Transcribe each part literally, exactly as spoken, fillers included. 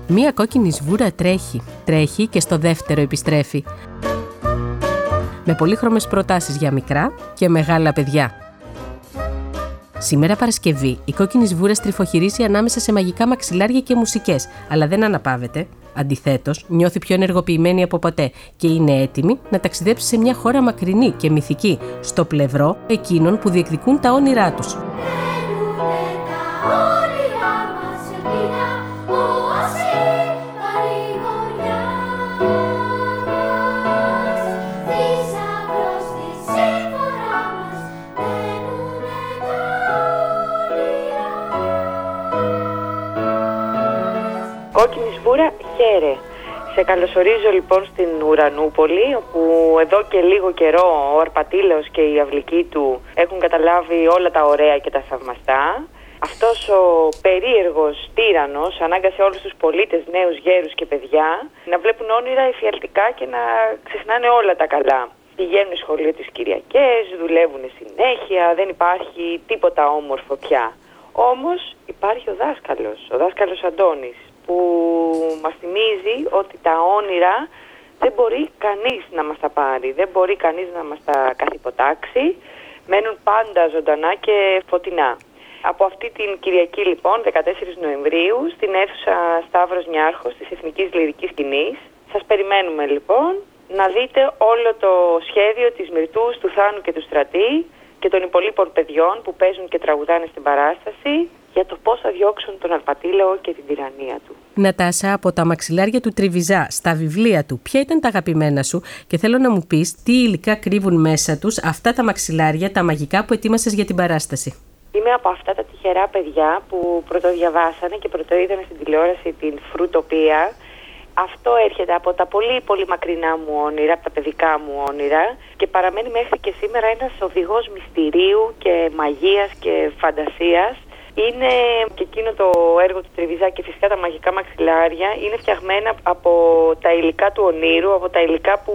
Μία κόκκινη σβούρα τρέχει, τρέχει και στο δεύτερο επιστρέφει. Με πολύχρωμες προτάσεις για μικρά και μεγάλα παιδιά. Σήμερα Παρασκευή, η κόκκινη σβούρα στριφοχυρίζει ανάμεσα σε μαγικά μαξιλάρια και μουσικές, αλλά δεν αναπαύεται. Αντιθέτως, νιώθει πιο ενεργοποιημένη από ποτέ και είναι έτοιμη να ταξιδέψει σε μια χώρα μακρινή και μυθική, στο πλευρό εκείνων που διεκδικούν τα όνειρά τους. Κόκκινη σβούρα, χαίρε. Σε καλωσορίζω λοιπόν στην Ουρανούπολη, όπου εδώ και λίγο καιρό ο Αρπατήλαος και οι αυλικοί του έχουν καταλάβει όλα τα ωραία και τα θαυμαστά. Αυτός ο περίεργος τύραννος ανάγκασε όλους τους πολίτες, νέους, γέρους και παιδιά να βλέπουν όνειρα εφιαλτικά και να ξεχνάνε όλα τα καλά. Πηγαίνουν σχολείο τις Κυριακές, δουλεύουν συνέχεια, δεν υπάρχει τίποτα όμορφο πια. Όμως υπάρχει ο δάσκαλος, ο δάσκαλος Αντώνης, που μας θυμίζει ότι τα όνειρα δεν μπορεί κανείς να μας τα πάρει, δεν μπορεί κανείς να μας τα καθυποτάξει, μένουν πάντα ζωντανά και φωτεινά. Από αυτή την Κυριακή λοιπόν, δεκατέσσερις Νοεμβρίου, στην αίθουσα Σταύρος Νιάρχος της Εθνικής Λυρικής Σκηνής, σας περιμένουμε λοιπόν να δείτε όλο το σχέδιο της Μυρτούς, του Θάνου και του Στρατή και των υπολείπων παιδιών που παίζουν και τραγουδάνε στην παράσταση, για το πώς θα διώξουν τον Αρπατήλαο και την τυραννία του. Νατάσα, από τα μαξιλάρια του Τριβιζά στα βιβλία του, ποια ήταν τα αγαπημένα σου και θέλω να μου πεις τι υλικά κρύβουν μέσα τους αυτά τα μαξιλάρια, τα μαγικά που ετοίμασες για την παράσταση. Είμαι από αυτά τα τυχερά παιδιά που πρωτοδιαβάσανε και πρωτοείδανε στην τηλεόραση την Φρουτοπία. Αυτό έρχεται από τα πολύ πολύ μακρινά μου όνειρα, από τα παιδικά μου όνειρα και παραμένει μέχρι και σήμερα ένας οδηγός μυστηρίου και μαγείας και φαντασίας. Είναι και εκείνο το έργο του Τριβιζά και φυσικά τα μαγικά μαξιλάρια είναι φτιαγμένα από τα υλικά του ονείρου, από τα υλικά που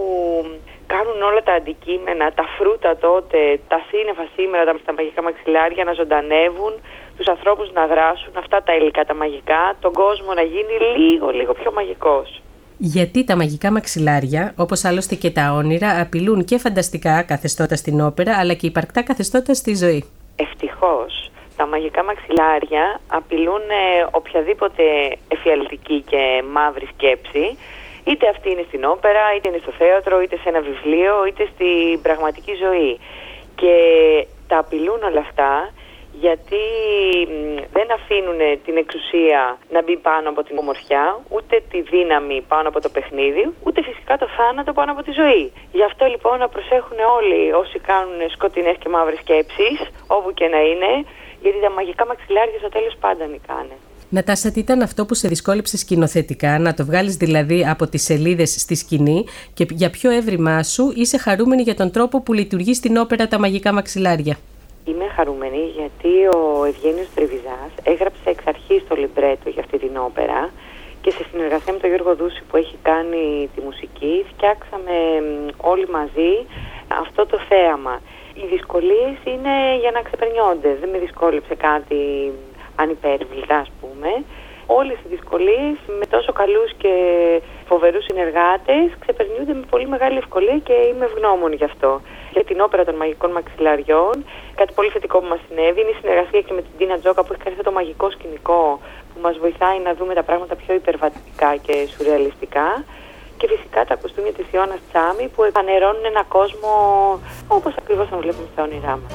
κάνουν όλα τα αντικείμενα, τα φρούτα τότε, τα σύννεφα σήμερα, τα, τα μαγικά μαξιλάρια να ζωντανεύουν, τους ανθρώπους να δράσουν, αυτά τα υλικά τα μαγικά, τον κόσμο να γίνει λίγο λίγο πιο μαγικός. Γιατί τα μαγικά μαξιλάρια, όπως άλλωστε και τα όνειρα, απειλούν και φανταστικά καθεστώτα στην όπερα, αλλά και υπαρκτά καθεστώτα στη ζωή. Ευτυχώς. Τα μαγικά μαξιλάρια απειλούν ε, οποιαδήποτε εφιαλτική και μαύρη σκέψη, είτε αυτή είναι στην όπερα, είτε είναι στο θέατρο, είτε σε ένα βιβλίο, είτε στην πραγματική ζωή. Και τα απειλούν όλα αυτά γιατί μ, δεν αφήνουν την εξουσία να μπει πάνω από την ομορφιά, ούτε τη δύναμη πάνω από το παιχνίδι, ούτε φυσικά το θάνατο πάνω από τη ζωή. Γι' αυτό λοιπόν να προσέχουν όλοι όσοι κάνουν σκοτεινές και μαύρες σκέψεις, όπου και να είναι, γιατί τα μαγικά μαξιλάρια στο τέλος πάντα νικάνε. Νατάσα, τι ήταν αυτό που σε δυσκόλεψε σκηνοθετικά, να το βγάλεις δηλαδή από τις σελίδες στη σκηνή και για ποιο έβριμά σου είσαι χαρούμενη για τον τρόπο που λειτουργεί στην όπερα τα μαγικά μαξιλάρια? Είμαι χαρούμενη γιατί ο Ευγένιος Τριβιζάς έγραψε εξ αρχής το λιμπρέτο για αυτή την όπερα και σε συνεργασία με τον Γιώργο Δούση που έχει κάνει τη μουσική φτιάξαμε όλοι μαζί αυτό το θέαμα. Οι δυσκολίες είναι για να ξεπερνιόνται, δεν με δυσκόλεψε κάτι ανυπέρβλητα ας πούμε. Όλες οι δυσκολίες με τόσο καλούς και φοβερούς συνεργάτες ξεπερνιούνται με πολύ μεγάλη ευκολία και είμαι ευγνώμων γι' αυτό. Για την όπερα των μαγικών μαξιλαριών, κάτι πολύ θετικό που μας συνέβη είναι η συνεργασία και με την Τίνα Τζόκα που έχει κάνει αυτό το μαγικό σκηνικό που μας βοηθάει να δούμε τα πράγματα πιο υπερβατικά και σουρεαλιστικά. Και φυσικά τα κοστούμια της Ιώνας Τσάμι που επανερώνουν ένα κόσμο όπως ακριβώς τον βλέπουμε στα όνειρά μας.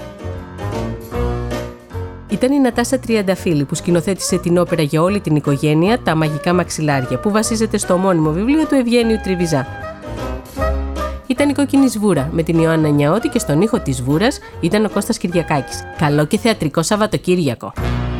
Ήταν η Νατάσα Τριανταφύλλη που σκηνοθέτησε την όπερα για όλη την οικογένεια «Τα μαγικά μαξιλάρια» που βασίζεται στο ομώνυμο βιβλίο του Ευγένιου Τριβιζά. Ήταν η Κόκκινη Σβούρα με την Ιωάννα Νιαώτη και στον ήχο της Σβούρας ήταν ο Κώστας Κυριακάκης. Καλό και θεατρικό Σαββατοκύριακο!